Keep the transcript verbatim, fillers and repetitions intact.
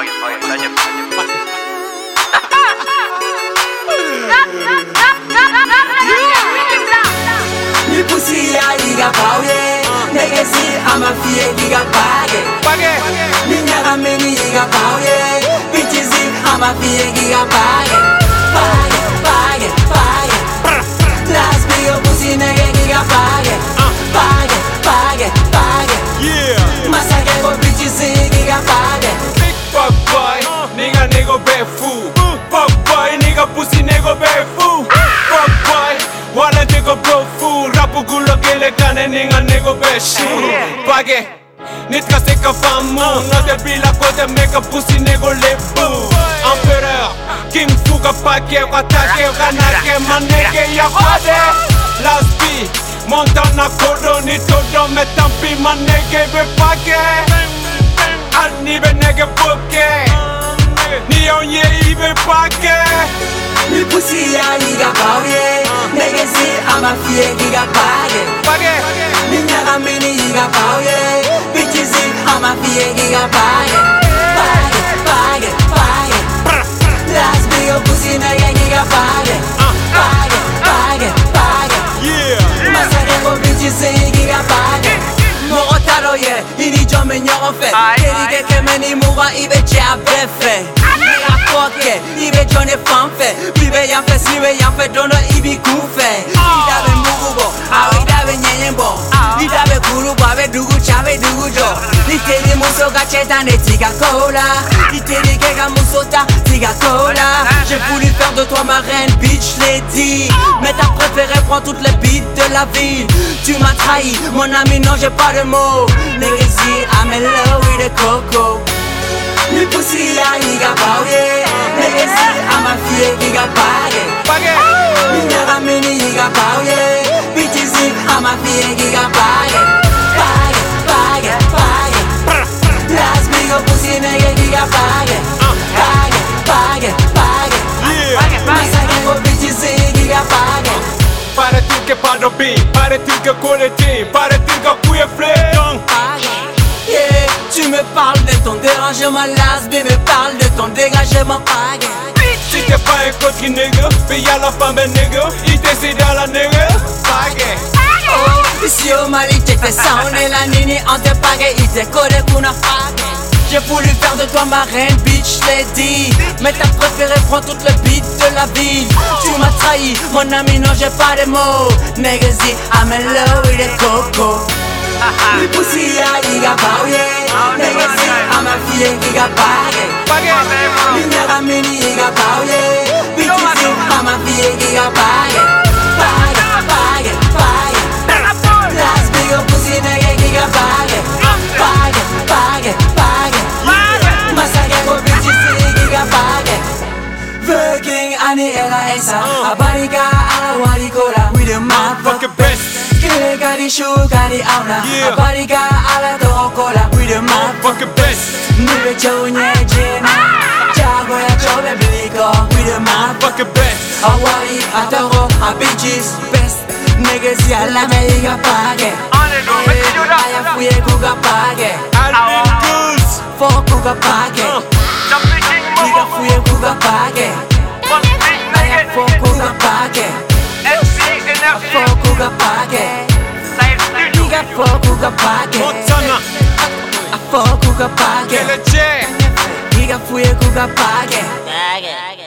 Mi pussy ya iga pauye, nigga si ama fie iga page. Mi nyaga meni iga pauye, bitches si ama fie iga page. Page, page, page. Last me your pussy nigga iga page. Page, page, page. Yeah. Masake go bitches si iga page. Big fuck boy, nigga nigga bad fool. Fuck boy, nigga pussy nigga bad fool. Fuck boy, wala nigga bro fool. Rapu gulo kele kane nigga nigga bad shoe. Page, nitka seka famu. No te bila kote meka pussy nigga le boo. Empereur, king fuga pake, watake, ganake, maneke ya pade. Last B, Montana kodo ni todo me tampi maneke be pake. Ani be nigga poke, ni onye ibe pake. Mi pussy ya iga pauye, nigga si ama fie iga page. Page, Mi nyaga meni iga pauye, bitches si ama fie iga page. Page, page, page. Last me your pussy nigga iga page. Page, page, page. yeah. Masake go bitches si iga page. Morotaro ye, ini jome nyoro fe. Kerike kemeni muga ibe cha befe. Nigga poke, ibe jone fanfe. Bibe yanfe, sibe yanfe, dono ibi kufe. Idabe mugubo, aw idabe nyenyembo. Idabe kurubo, abe dugu chabe dugu jo. Iteri muso gachetane tiga cola. Iteri kega musota tiga cola. J'ai voulu faire de toi ma reine, bitch, l'ai dit. Mais ta préférée prend toutes les bites de la ville. Tu m'as trahi, mon ami, non j'ai pas de mots. Nigga, I'm in love with the coco. Mi pussy ya iga pauye, nigga, I'm a fie iga page. Page, Mi nyaga meni iga pauye, bitches I'm a fie iga page. Page, page, page. Last me your pussy nigga iga page. Page, page, page. yeah. Masake go bitches iga page. Paraît-il que pas de beat, paraît-il que collectif, paraît-il que couille flé. Yeah, tu me parles de ton dérangement, las, mais me parle de ton dégagement, pague. Si t'es pas un coquille nigga, paye à la femme nigga, il décide à la nigga. Page, Oh, ici au Mali, t'étais ça, on est la nini, on te pague, il te connaît qu'on a pague. J'ai voulu faire de toi ma reine, bitch, l'ai dit. Mais ta préférée prend toutes les beats de la ville. Tu m'as trahi, mon ami, non, j'ai pas de mots. Nigga, I'm in love with the coco. Mi pussy ya iga pauye, nigga, I'm a fie iga page. page, Mi nyaga meni iga pauye, bitches I'm a fie iga page. Page, page, page. Last me your pussy nigga iga page. Page, page, page. Masake go bitches iga page. Working ani ela esa, abarika ala warikola. We the fucking motherfucker best. Kile gari shu gari auna, Yeah. abarika ala tokola. We the motherfucker Fucking best, Nibe chonye jena, chago ya chobe biliko. We the motherfucker fucking best. Hawaii, Atoro, a bitches best. Niggas ya la me iga page. Aya fuye kuga page. Alvin Goose, Fo kuga page. Nigga fuye kuga page. Aya fo kuga page. Fo kuga page. Nigga fo kuga page. Montana, Fo kuga page. Kele J. Nigga fuye kuga page.